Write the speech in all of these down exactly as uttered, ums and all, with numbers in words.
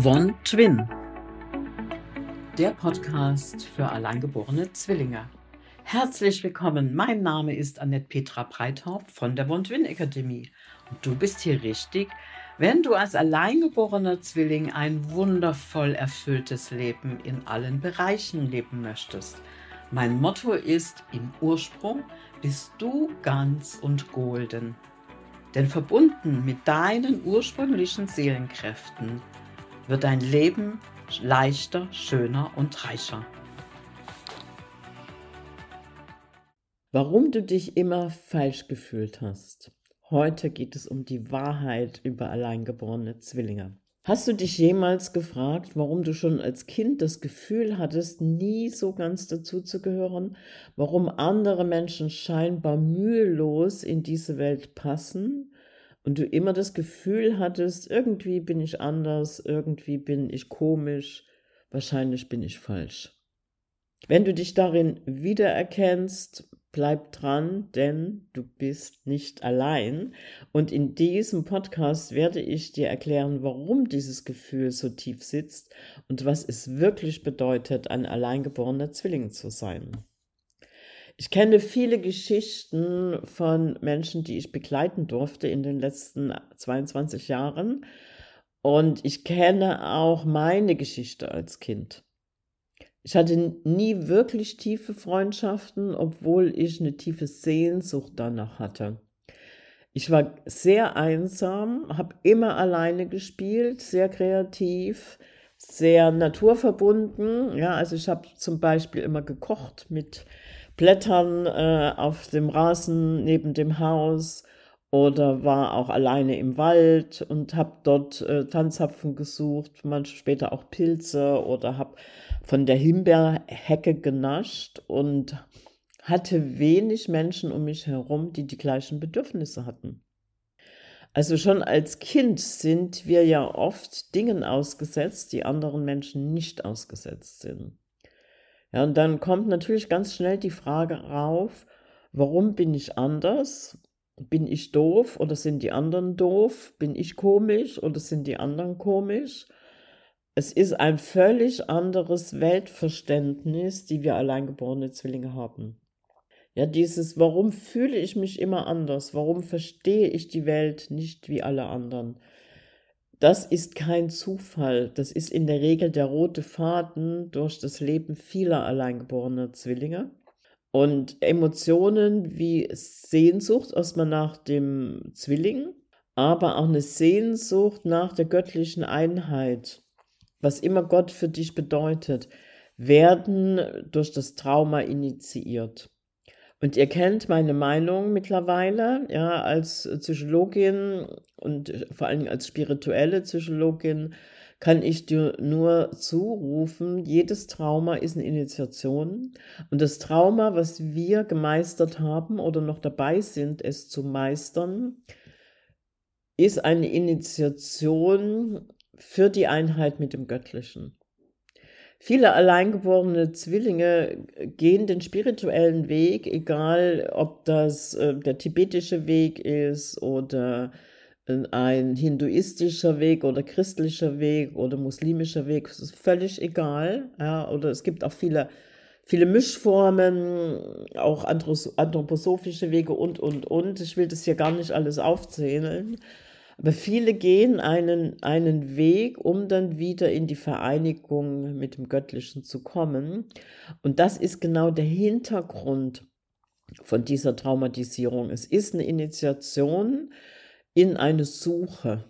One Twin, der Podcast für alleingeborene Zwillinge. Herzlich willkommen, mein Name ist Annette Petra Breithaupt von der One Twin Akademie und du bist hier richtig, wenn du als alleingeborener Zwilling ein wundervoll erfülltes Leben in allen Bereichen leben möchtest. Mein Motto ist: Im Ursprung bist du ganz und golden. Denn verbunden mit deinen ursprünglichen Seelenkräften wird dein Leben leichter, schöner und reicher. Warum du dich immer falsch gefühlt hast. Heute geht es um die Wahrheit über alleingeborene Zwillinge. Hast du dich jemals gefragt, warum du schon als Kind das Gefühl hattest, nie so ganz dazuzugehören? Warum andere Menschen scheinbar mühelos in diese Welt passen? Und du immer das Gefühl hattest, irgendwie bin ich anders, irgendwie bin ich komisch, wahrscheinlich bin ich falsch. Wenn du dich darin wiedererkennst, bleib dran, denn du bist nicht allein. Und in diesem Podcast werde ich dir erklären, warum dieses Gefühl so tief sitzt und was es wirklich bedeutet, ein alleingeborener Zwilling zu sein. Ich kenne viele Geschichten von Menschen, die ich begleiten durfte in den letzten zweiundzwanzig Jahren. Und ich kenne auch meine Geschichte als Kind. Ich hatte nie wirklich tiefe Freundschaften, obwohl ich eine tiefe Sehnsucht danach hatte. Ich war sehr einsam, habe immer alleine gespielt, sehr kreativ, sehr naturverbunden. Ja, also ich habe zum Beispiel immer gekocht mit Blättern äh, auf dem Rasen neben dem Haus oder war auch alleine im Wald und habe dort äh, Tannenzapfen gesucht, manchmal später auch Pilze oder habe von der Himbeerhecke genascht und hatte wenig Menschen um mich herum, die die gleichen Bedürfnisse hatten. Also schon als Kind sind wir ja oft Dingen ausgesetzt, die anderen Menschen nicht ausgesetzt sind. Ja, und dann kommt natürlich ganz schnell die Frage rauf, warum bin ich anders? Bin ich doof oder sind die anderen doof? Bin ich komisch oder sind die anderen komisch? Es ist ein völlig anderes Weltverständnis, die wir alleingeborene Zwillinge haben. Ja, dieses, warum fühle ich mich immer anders? Warum verstehe ich die Welt nicht wie alle anderen? Das ist kein Zufall. Das ist in der Regel der rote Faden durch das Leben vieler alleingeborener Zwillinge. Und Emotionen wie Sehnsucht erstmal nach dem Zwilling, aber auch eine Sehnsucht nach der göttlichen Einheit, was immer Gott für dich bedeutet, werden durch das Trauma initiiert. Und ihr kennt meine Meinung mittlerweile, ja, als Psychologin und vor allem als spirituelle Psychologin kann ich dir nur zurufen, jedes Trauma ist eine Initiation. Und das Trauma, was wir gemeistert haben oder noch dabei sind, es zu meistern, ist eine Initiation für die Einheit mit dem Göttlichen. Viele alleingeborene Zwillinge gehen den spirituellen Weg, egal ob das äh, der tibetische Weg ist oder äh, ein hinduistischer Weg oder christlicher Weg oder muslimischer Weg, es ist völlig egal. Ja, oder es gibt auch viele, viele Mischformen, auch andros- anthroposophische Wege und, und, und. Ich will das hier gar nicht alles aufzählen. Aber viele gehen einen, einen Weg, um dann wieder in die Vereinigung mit dem Göttlichen zu kommen. Und das ist genau der Hintergrund von dieser Traumatisierung. Es ist eine Initiation in eine Suche.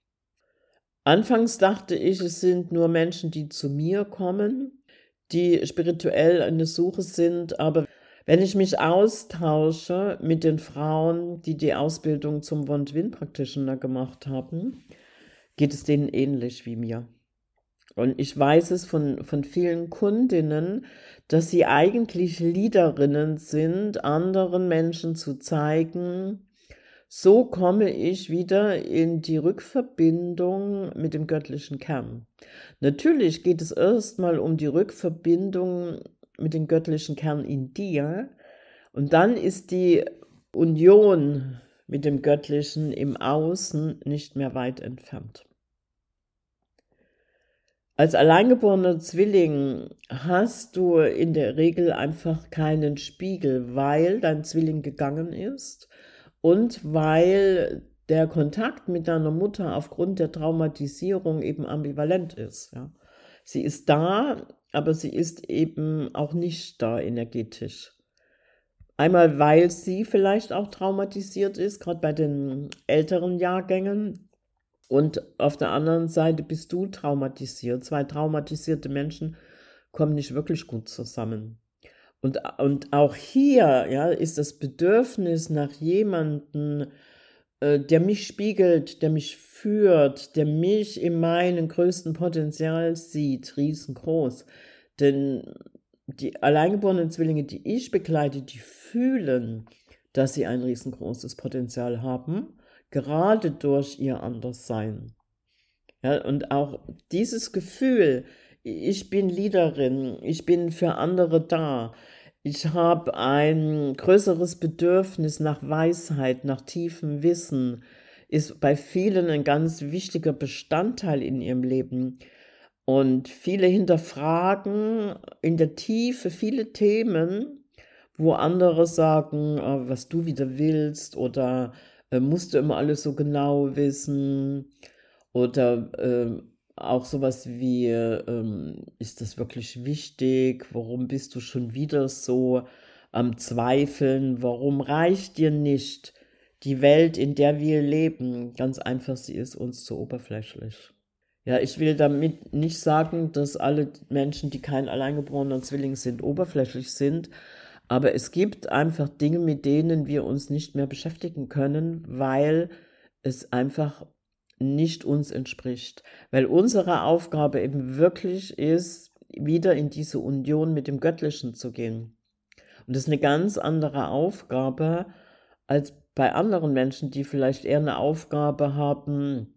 Anfangs dachte ich, es sind nur Menschen, die zu mir kommen, die spirituell eine Suche sind, aber wenn ich mich austausche mit den Frauen, die die Ausbildung zum One Twin Practitioner gemacht haben, geht es denen ähnlich wie mir. Und ich weiß es von, von vielen Kundinnen, dass sie eigentlich Leaderinnen sind, anderen Menschen zu zeigen, so komme ich wieder in die Rückverbindung mit dem göttlichen Kern. Natürlich geht es erstmal um die Rückverbindung mit dem göttlichen Kern in dir und dann ist die Union mit dem Göttlichen im Außen nicht mehr weit entfernt. Als alleingeborener Zwilling hast du in der Regel einfach keinen Spiegel, weil dein Zwilling gegangen ist und weil der Kontakt mit deiner Mutter aufgrund der Traumatisierung eben ambivalent ist. Ja. Sie ist da, aber sie ist eben auch nicht da energetisch. Einmal, weil sie vielleicht auch traumatisiert ist, gerade bei den älteren Jahrgängen. Und auf der anderen Seite bist du traumatisiert. Zwei traumatisierte Menschen kommen nicht wirklich gut zusammen. Und, und auch hier, ja, ist das Bedürfnis nach jemandem, äh, der mich spiegelt, der mich führt, der mich in meinem größten Potenzial sieht, riesengroß. Denn die alleingeborenen Zwillinge, die ich begleite, die fühlen, dass sie ein riesengroßes Potenzial haben, gerade durch ihr Anderssein. Ja, und auch dieses Gefühl, ich bin Leaderin, ich bin für andere da, ich habe ein größeres Bedürfnis nach Weisheit, nach tiefem Wissen, ist bei vielen ein ganz wichtiger Bestandteil in ihrem Leben. Und viele hinterfragen in der Tiefe viele Themen, wo andere sagen, äh, was du wieder willst oder äh, musst du immer alles so genau wissen oder äh, auch sowas wie, ähm, ist das wirklich wichtig? Warum bist du schon wieder so am Zweifeln? Warum reicht dir nicht die Welt, in der wir leben? Ganz einfach, sie ist uns zu oberflächlich. Ja, ich will damit nicht sagen, dass alle Menschen, die kein alleingeborener Zwilling sind, oberflächlich sind, aber es gibt einfach Dinge, mit denen wir uns nicht mehr beschäftigen können, weil es einfach nicht uns entspricht. Weil unsere Aufgabe eben wirklich ist, wieder in diese Union mit dem Göttlichen zu gehen. Und das ist eine ganz andere Aufgabe als bei anderen Menschen, die vielleicht eher eine Aufgabe haben,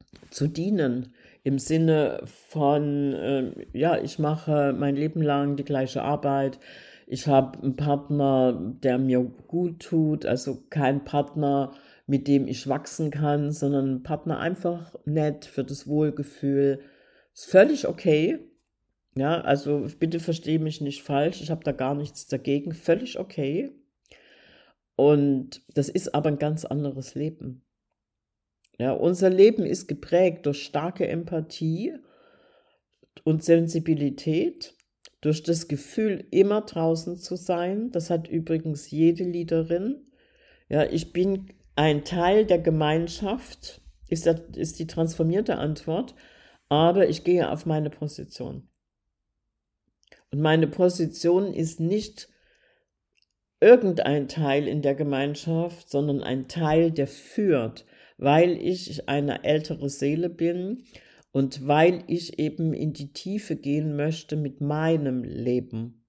zu dienen. Im Sinne von, äh, ja, ich mache mein Leben lang die gleiche Arbeit. Ich habe einen Partner, der mir gut tut, also kein Partner, mit dem ich wachsen kann, sondern ein Partner einfach nett für das Wohlgefühl. Ist völlig okay. Ja, also bitte verstehe mich nicht falsch. Ich habe da gar nichts dagegen. Völlig okay. Und das ist aber ein ganz anderes Leben. Ja, unser Leben ist geprägt durch starke Empathie und Sensibilität, durch das Gefühl, immer draußen zu sein. Das hat übrigens jede Leaderin. Ja, ich bin ein Teil der Gemeinschaft, ist, das, ist die transformierte Antwort, aber ich gehe auf meine Position. Und meine Position ist nicht irgendein Teil in der Gemeinschaft, sondern ein Teil, der führt, weil ich eine ältere Seele bin und weil ich eben in die Tiefe gehen möchte mit meinem Leben.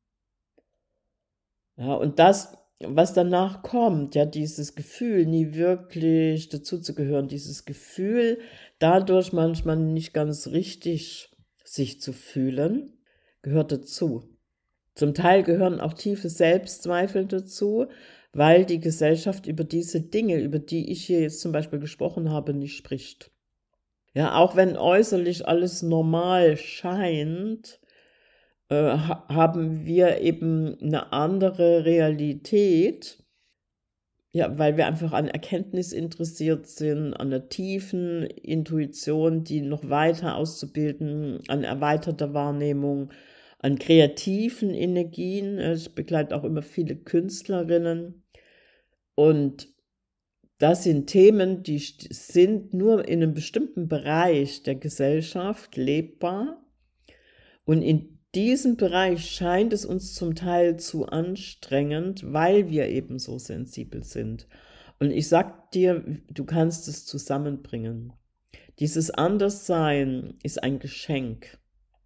Ja, und das, was danach kommt, ja, dieses Gefühl, nie wirklich dazuzugehören, dieses Gefühl, dadurch manchmal nicht ganz richtig sich zu fühlen, gehört dazu. Zum Teil gehören auch tiefe Selbstzweifel dazu, weil die Gesellschaft über diese Dinge, über die ich hier jetzt zum Beispiel gesprochen habe, nicht spricht. Ja, auch wenn äußerlich alles normal scheint, äh, ha- haben wir eben eine andere Realität, ja, weil wir einfach an Erkenntnis interessiert sind, an der tiefen Intuition, die noch weiter auszubilden, an erweiterter Wahrnehmung, an kreativen Energien. Äh, Ich begleite auch immer viele Künstlerinnen. Und das sind Themen, die st- sind nur in einem bestimmten Bereich der Gesellschaft lebbar. Und in diesem Bereich scheint es uns zum Teil zu anstrengend, weil wir eben so sensibel sind. Und ich sag dir, du kannst es zusammenbringen. Dieses Anderssein ist ein Geschenk.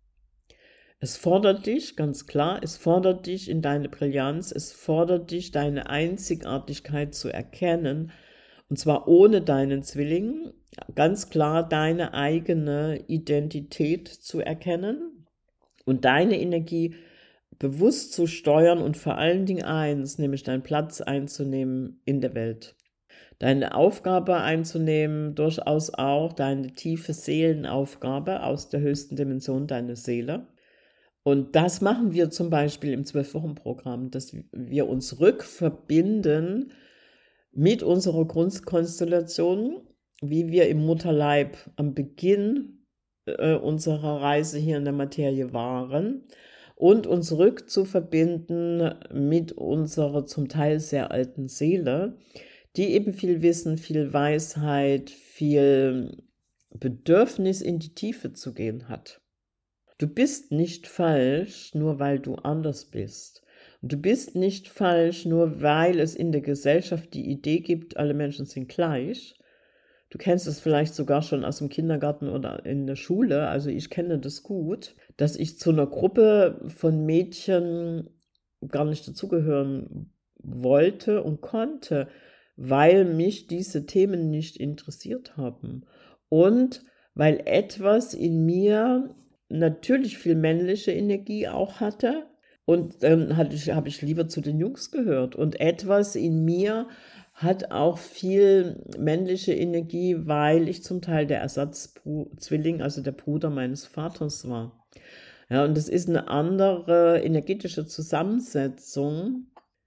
Es fordert dich, ganz klar, es fordert dich in deine Brillanz, es fordert dich, deine Einzigartigkeit zu erkennen, und zwar ohne deinen Zwilling, ganz klar deine eigene Identität zu erkennen und deine Energie bewusst zu steuern und vor allen Dingen eins, nämlich deinen Platz einzunehmen in der Welt. deine Aufgabe einzunehmen, durchaus auch deine tiefe Seelenaufgabe aus der höchsten Dimension deiner Seele. Und das machen wir zum Beispiel im zwölf-Wochen-Programm, dass wir uns rückverbinden mit unserer Grundkonstellation, wie wir im Mutterleib am Beginn äh, unserer Reise hier in der Materie waren, und uns rückzuverbinden mit unserer zum Teil sehr alten Seele, die eben viel Wissen, viel Weisheit, viel Bedürfnis in die Tiefe zu gehen hat. Du bist nicht falsch, nur weil du anders bist. Und du bist nicht falsch, nur weil es in der Gesellschaft die Idee gibt, alle Menschen sind gleich. Du kennst es vielleicht sogar schon aus dem Kindergarten oder in der Schule, also ich kenne das gut, dass ich zu einer Gruppe von Mädchen gar nicht dazugehören wollte und konnte, weil mich diese Themen nicht interessiert haben. Und weil etwas in mir natürlich viel männliche Energie auch hatte, und dann hatte ich, habe ich lieber zu den Jungs gehört. Und etwas in mir hat auch viel männliche Energie, weil ich zum Teil der Ersatzzwilling, also der Bruder meines Vaters war. Ja, und das ist eine andere energetische Zusammensetzung,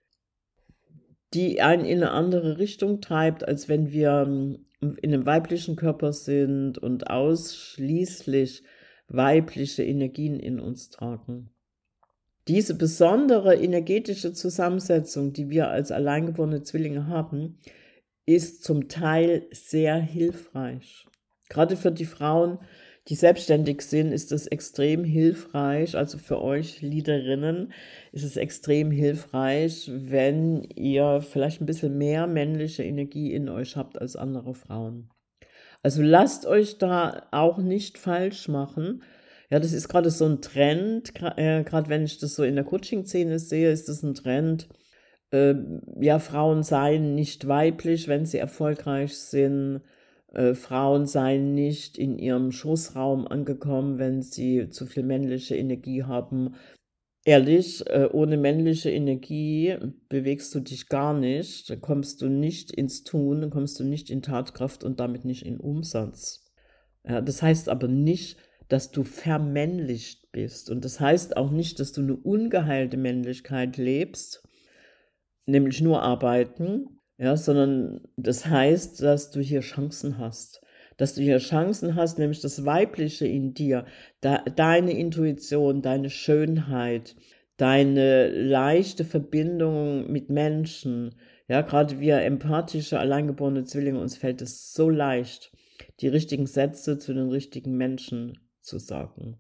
die einen in eine andere Richtung treibt, als wenn wir in einem weiblichen Körper sind und ausschließlich weibliche Energien in uns tragen. Diese besondere energetische Zusammensetzung, die wir als alleingeborene Zwillinge haben, ist zum Teil sehr hilfreich. Gerade für die Frauen, die selbstständig sind, ist es extrem hilfreich, also für euch Leaderinnen ist es extrem hilfreich, wenn ihr vielleicht ein bisschen mehr männliche Energie in euch habt als andere Frauen. Also lasst euch da auch nicht falsch machen. Ja, das ist gerade so ein Trend, gerade äh, wenn ich das so in der Coaching-Szene sehe, ist das ein Trend. Äh, ja, Frauen seien nicht weiblich, wenn sie erfolgreich sind. Äh, Frauen seien nicht in ihrem Schoßraum angekommen, wenn sie zu viel männliche Energie haben. Ehrlich, äh, ohne männliche Energie bewegst du dich gar nicht, dann kommst du nicht ins Tun, dann kommst du nicht in Tatkraft und damit nicht in Umsatz. Ja, das heißt aber nicht, dass du vermännlicht bist. Und das heißt auch nicht, dass du eine ungeheilte Männlichkeit lebst, nämlich nur arbeiten, ja, sondern das heißt, dass du hier Chancen hast. Dass du hier Chancen hast, nämlich das Weibliche in dir, de, deine Intuition, deine Schönheit, deine leichte Verbindung mit Menschen. Ja, gerade wir empathische, alleingeborene Zwillinge, uns fällt es so leicht, die richtigen Sätze zu den richtigen Menschen zu sagen.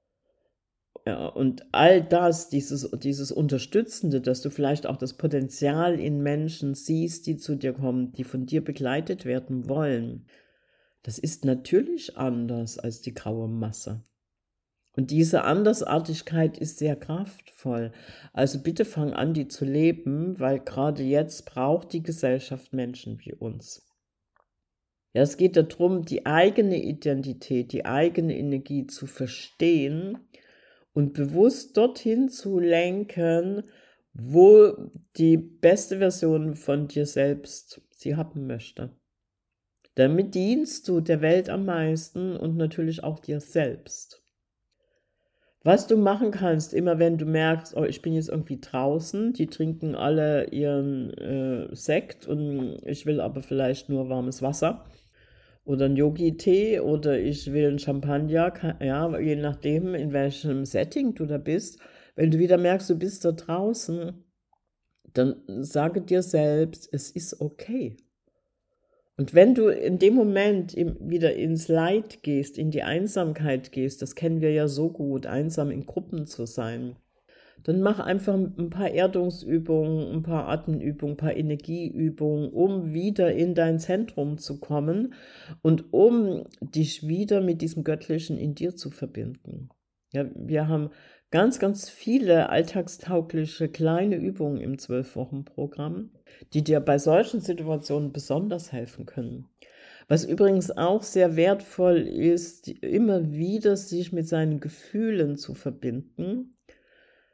Ja, und all das, dieses, dieses Unterstützende, dass du vielleicht auch das Potenzial in Menschen siehst, die zu dir kommen, die von dir begleitet werden wollen, das ist natürlich anders als die graue Masse. Und diese Andersartigkeit ist sehr kraftvoll. Also bitte fang an, die zu leben, weil gerade jetzt braucht die Gesellschaft Menschen wie uns. Ja, es geht darum, die eigene Identität, die eigene Energie zu verstehen und bewusst dorthin zu lenken, wo die beste Version von dir selbst sie haben möchte. Damit dienst du der Welt am meisten und natürlich auch dir selbst. Was du machen kannst, immer wenn du merkst, oh, ich bin jetzt irgendwie draußen, die trinken alle ihren äh, Sekt und ich will aber vielleicht nur warmes Wasser oder einen Yogi-Tee oder ich will einen Champagner, ja, je nachdem, in welchem Setting du da bist. Wenn du wieder merkst, du bist da draußen, dann sage dir selbst, es ist okay. Und wenn du in dem Moment wieder ins Leid gehst, in die Einsamkeit gehst, das kennen wir ja so gut, einsam in Gruppen zu sein, dann mach einfach ein paar Erdungsübungen, ein paar Atemübungen, ein paar Energieübungen, um wieder in dein Zentrum zu kommen und um dich wieder mit diesem Göttlichen in dir zu verbinden. Ja, wir haben ganz, ganz viele alltagstaugliche kleine Übungen im zwölf-Wochen-Programm, die dir bei solchen Situationen besonders helfen können. Was übrigens auch sehr wertvoll ist, immer wieder sich mit seinen Gefühlen zu verbinden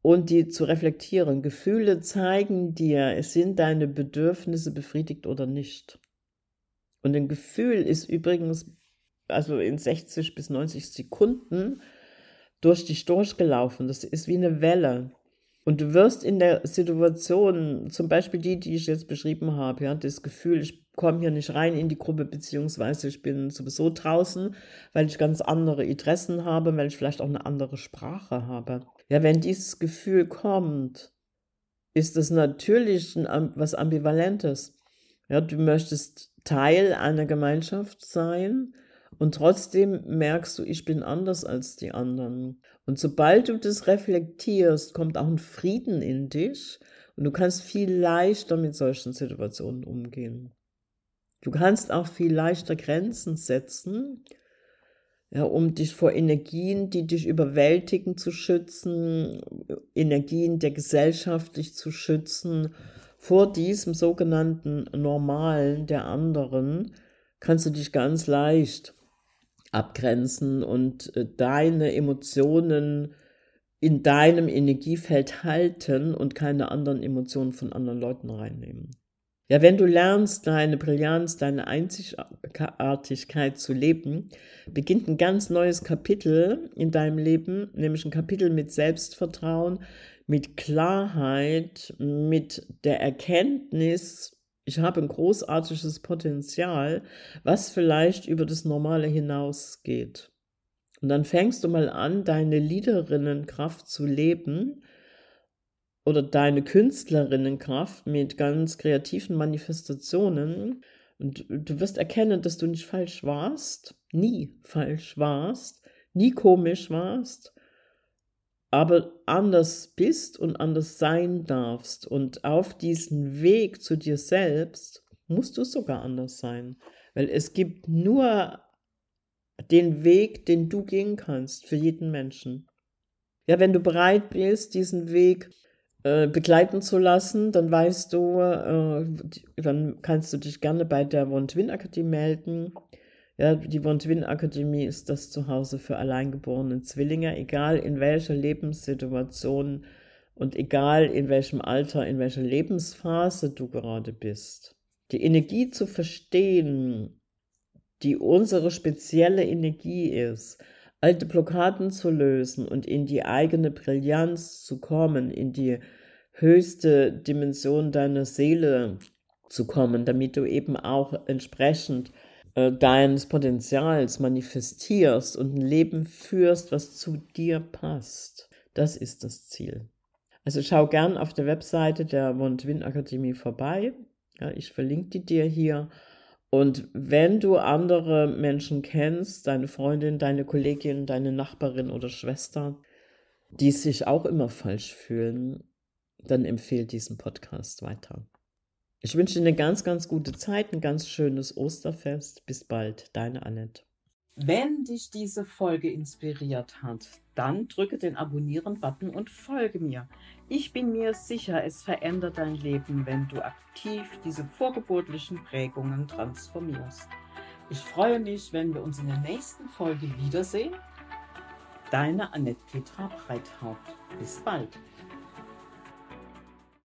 und die zu reflektieren. Gefühle zeigen dir, es sind deine Bedürfnisse befriedigt oder nicht. Und ein Gefühl ist übrigens also in sechzig bis neunzig Sekunden durch dich durchgelaufen. Das ist wie eine Welle. Und du wirst in der Situation, zum Beispiel die, die ich jetzt beschrieben habe, ja, das Gefühl, ich komme hier nicht rein in die Gruppe, beziehungsweise ich bin sowieso draußen, weil ich ganz andere Interessen habe, weil ich vielleicht auch eine andere Sprache habe. Ja, wenn dieses Gefühl kommt, ist das natürlich ein, was Ambivalentes. Ja, du möchtest Teil einer Gemeinschaft sein und trotzdem merkst du, ich bin anders als die anderen. Und sobald du das reflektierst, kommt auch ein Frieden in dich und du kannst viel leichter mit solchen Situationen umgehen. Du kannst auch viel leichter Grenzen setzen, ja, um dich vor Energien, die dich überwältigen, zu schützen, Energien der Gesellschaft dich zu schützen. Vor diesem sogenannten Normalen der anderen kannst du dich ganz leicht abgrenzen und äh, deine Emotionen in deinem Energiefeld halten und keine anderen Emotionen von anderen Leuten reinnehmen. Ja, wenn du lernst, deine Brillanz, deine Einzigartigkeit zu leben, beginnt ein ganz neues Kapitel in deinem Leben, nämlich ein Kapitel mit Selbstvertrauen, mit Klarheit, mit der Erkenntnis, ich habe ein großartiges Potenzial, was vielleicht über das Normale hinausgeht. Und dann fängst du mal an, deine Leaderinnenkraft zu leben oder deine Künstlerinnenkraft mit ganz kreativen Manifestationen. Und du wirst erkennen, dass du nicht falsch warst, nie falsch warst, nie komisch warst, aber anders bist und anders sein darfst. Und auf diesen Weg zu dir selbst musst du sogar anders sein. Weil es gibt nur den Weg, den du gehen kannst für jeden Menschen. Ja, wenn du bereit bist, diesen Weg äh, begleiten zu lassen, dann weißt du, äh, dann kannst du dich gerne bei der One Twin Akademie melden. Ja, die One Twin Akademie ist das Zuhause für alleingeborene Zwillinge, egal in welcher Lebenssituation und egal in welchem Alter, in welcher Lebensphase du gerade bist. Die Energie zu verstehen, die unsere spezielle Energie ist, alte Blockaden zu lösen und in die eigene Brillanz zu kommen, in die höchste Dimension deiner Seele zu kommen, damit du eben auch entsprechend äh, deines Potenzials manifestierst und ein Leben führst, was zu dir passt. Das ist das Ziel. Also schau gern auf der Webseite der One Twin Akademie vorbei. Ja, ich verlinke die dir hier. Und wenn du andere Menschen kennst, deine Freundin, deine Kollegin, deine Nachbarin oder Schwester, die sich auch immer falsch fühlen, dann empfehle diesen Podcast weiter. Ich wünsche dir eine ganz, ganz gute Zeit, ein ganz schönes Osterfest. Bis bald, deine Annette. Wenn dich diese Folge inspiriert hat, dann drücke den Abonnieren-Button und folge mir. Ich bin mir sicher, es verändert dein Leben, wenn du aktiv diese vorgeburtlichen Prägungen transformierst. Ich freue mich, wenn wir uns in der nächsten Folge wiedersehen. Deine Annette Petra Breithaupt. Bis bald.